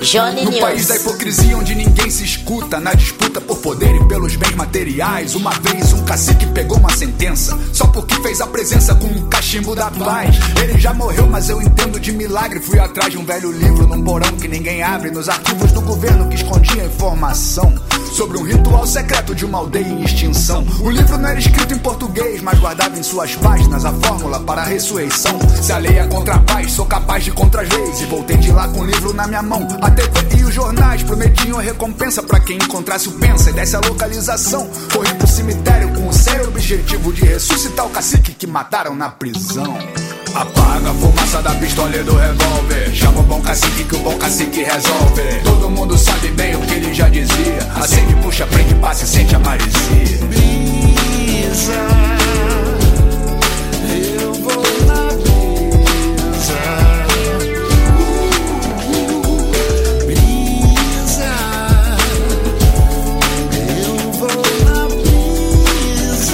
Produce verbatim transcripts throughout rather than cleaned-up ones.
Johnny No News. país da hipocrisia onde ninguém se escuta, na disputa por poder e pelos bens materiais, uma vez um cacique pegou uma sentença só porque fez a presença com um cachimbo da paz. Ele já morreu, mas eu entendo de milagre. Fui atrás de um velho livro num porão que ninguém abre, nos arquivos do governo que escondia informação sobre um ritual secreto de uma aldeia em extinção. O livro não era escrito em português, mas guardava em suas páginas a fórmula para a ressurreição. Se a lei é contra a paz, sou capaz de contra as leis. E voltei de lá com o livro na minha mão. A T V e os jornais prometiam recompensa para quem encontrasse o pensa e desse a localização. Corri pro cemitério com o sério objetivo de ressuscitar o cacique que mataram na prisão. Apaga a fumaça da pistola e do revólver. Chama o bom cacique que o bom cacique resolve. Todo mundo sabe bem o que ele já dizia. Acende, puxa, prende, passa e sente a maresia. Brisa, eu vou na brisa. Brisa, eu vou na brisa.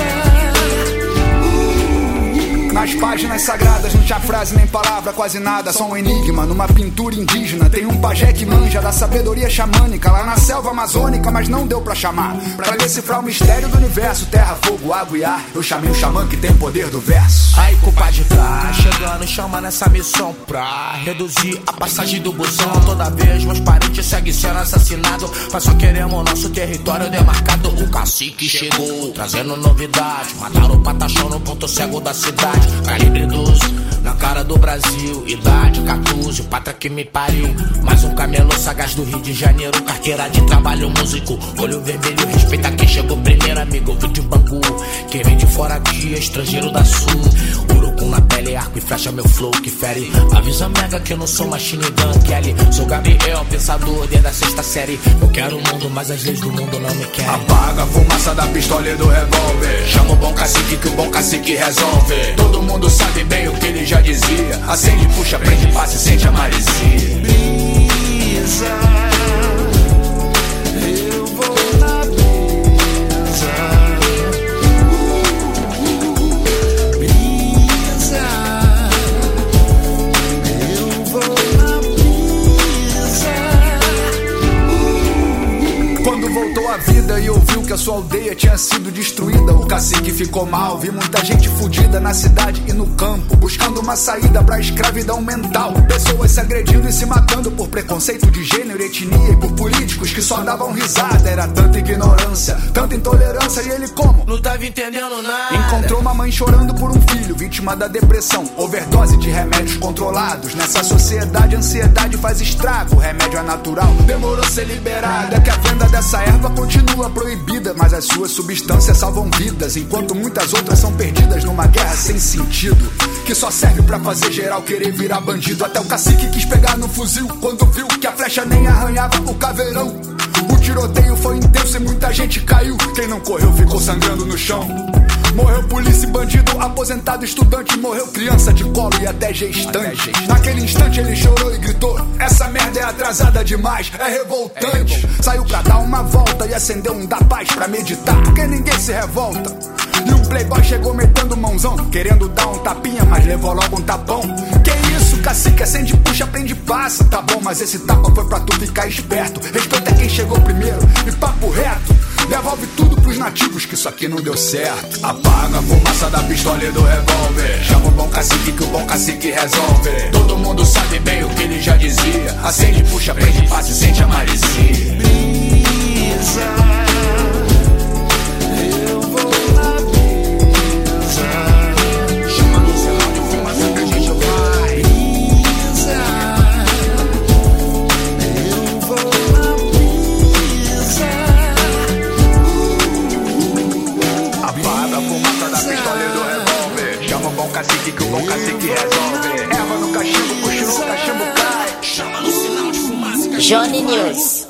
Nas páginas sagradas não tinha frase nem palavra, quase nada, só um enigma numa pintura indígena. Tem um pajé que manja da sabedoria xamânica lá na selva amazônica, mas não deu pra chamar. Pra decifrar o mistério do universo, terra, fogo, água e ar, eu chamei o xamã que tem o poder do verso. Aí, compadre, tá chegando, chama nessa missão pra reduzir a passagem do busão. Toda vez meus parentes seguem sendo assassinados, mas só queremos nosso território demarcado. O cacique chegou, trazendo novidade. Mataram o patachão no ponto cego da cidade. Calibre doze, na cara do Brasil. Idade quatorze, pátria que me pariu. Mais um camelô sagaz do Rio de Janeiro. Carteira de trabalho, músico, olho vermelho. Respeita quem chegou primeiro, amigo. Vim de Bangu, quem vem de fora aqui é estrangeiro da sul. Urucum na pele, arco e flecha, meu flow que fere. Avisa mega que eu não sou machine gun Kelly. Sou Gabriel, pensador desde a sexta série. Eu quero o mundo, mas as leis do mundo não me querem. Apaga a fumaça da pistola e do revólver. Chama o bom cacique que o bom cacique resolve. Todo mundo sabe bem o que ele já dizia. Acende, puxa, prende, passa e sente a maresia. Brisa, eu vou na brisa. Brisa, eu vou na brisa. Quando voltou à vida e ouviu que a sua aldeia tinha sido destruída, o cacique ficou mal. Vi muita gente fudida na cidade e no campo, buscando uma saída pra escravidão mental. Pessoas se agredindo e se matando por preconceito de gênero e etnia, e por políticos que só davam risada. Era tanta ignorância, tanta intolerância, e ele como? Não tava entendendo nada. Encontrou uma mãe chorando por um filho, vítima da depressão, overdose de remédios controlados. Nessa sociedade a ansiedade faz estrago, o remédio é natural, demorou a ser liberado. É que a venda dessa erva continua proibida, mas as suas substâncias salvam vidas, enquanto muitas outras são perdidas numa guerra sem sentido, que só serve pra fazer geral querer virar bandido. Até o cacique quis pegar no fuzil quando viu que a flecha nem arranhava o caveirão. O tiroteio foi intenso e muita gente caiu. Quem não correu ficou sangrando no chão. Morreu polícia e bandido, aposentado, estudante. Morreu criança de colo e até gestante. Naquele instante ele chorou e gritou: essa merda é atrasada demais, é revoltante. Saiu pra dar uma volta e acendeu um da paz pra meditar, porque ninguém se revolta. E um playboy chegou metendo mãozão, querendo dar um tapinha, mas levou logo um tapão. Que isso, cacique, acende, puxa, prende, passa. Tá bom, mas esse tapa foi pra tu ficar esperto. Respeita quem chegou primeiro e papo reto, devolve tudo pros nativos que isso aqui não deu certo. Apaga a fumaça da pistola e do revólver. Chama o bom cacique que o bom cacique resolve. Todo mundo sabe bem o que ele já dizia. Acende, puxa, prende, passa e sente a maresia. Brisa, eu vou na brisa. Chama no sinal de fumaça que a gente vai. Brisa, eu vou na brisa. Apaga a fumaça da pistola e do revólver. Chama o bom cacique que o bom cacique resolve. Erva no cachimbo, puxa o cachimbo cai. Chama no sinal de fumaça que a gente Johnny vai. News.